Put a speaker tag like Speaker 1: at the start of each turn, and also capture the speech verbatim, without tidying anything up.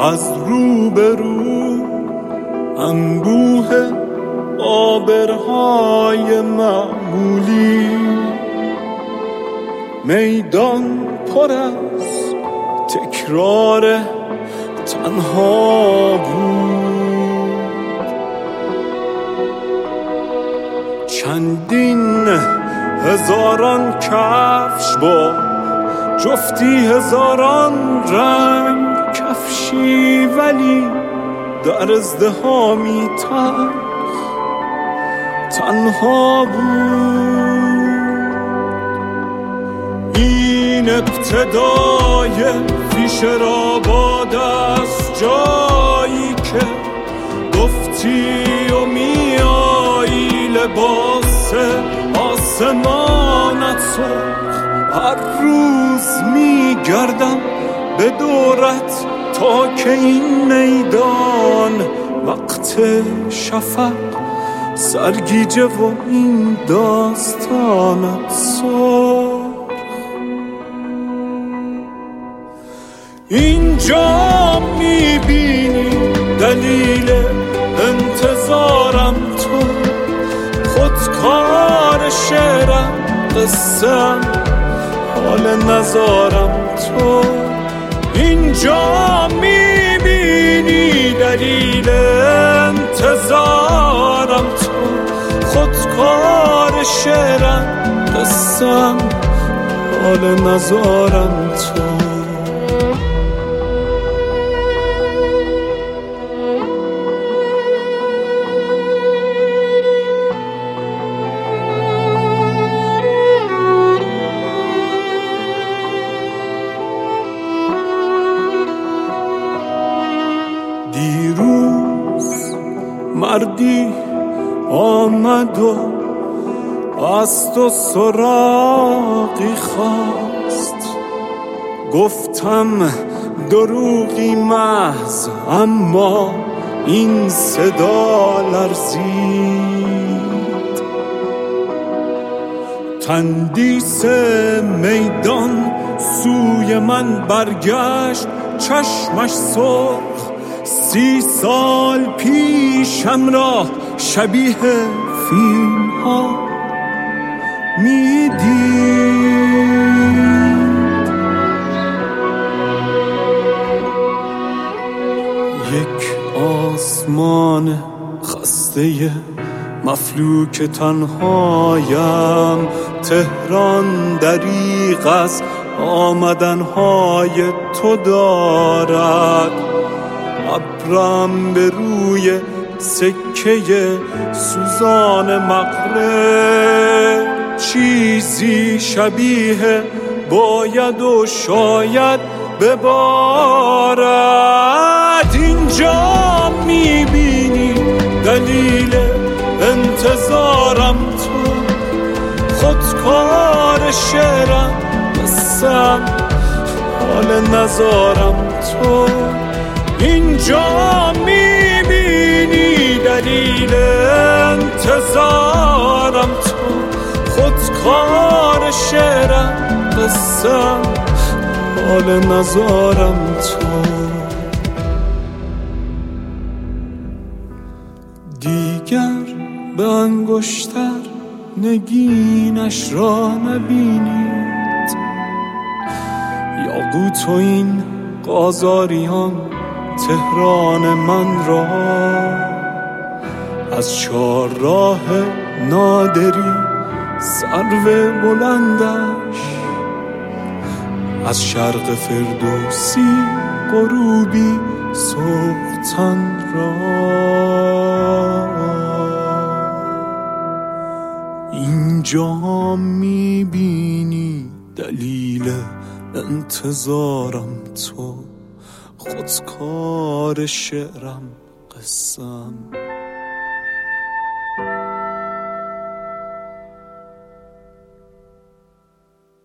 Speaker 1: از رو به رو انبوه آبرهای معمولی، میدان پر از تکرار تنها بود. چندین هزاران کفش با جفتی هزاران رنگ کفشی، ولی در ازدحامی تلخ تنها بود. این ابتدای فیشر آباد است، جایی که گفتی و میایی لباس آسمانت سرخ. هر روز میگردم به دورت تا که این میدان وقت شفق سرگیجه و این داستانت سرخ. اینجا میبینی دلیل انتظارم تو، خودکار شعرم قصه‌ام حال نزارم تو. اینجا میبینی دلیل انتظارم تو، خودکار شعرم قصه‌ام حال نزارم تو. دیروز مردی آمد و از تو سراغی خواست، گفتم دروغی محض، اما این صدا لرزید. تندیس میدان سوی من برگشت، چشمش سرخ، سی سال پیشم را شبیه فیلم ها میدید. یک آسمان خسته مفلوک تنهایم، تهران دریغ از آمدنهای تو دارد. ابرم به روی سکه سوزان مغرب، چیزی شبیه باید و شاید ببارد. اینجا میبینی دلیل انتظارم تو، خودکار شعرم قصه‌ام حال نزارم تو. اینجا میبینی دلیل انتظارم تو، خودکار شعرم قصه‌ام حال نزارم تو. دیگر به انگشتر نگینش را نبینید، یاقوت و این قاذاریان تهران من را. از چهار راه نادری سرو بلندش، از شرق فردوسی غروبی سوختن را. اینجا میبینی دلیل انتظارم تو، خودکار شعرم قصه‌ام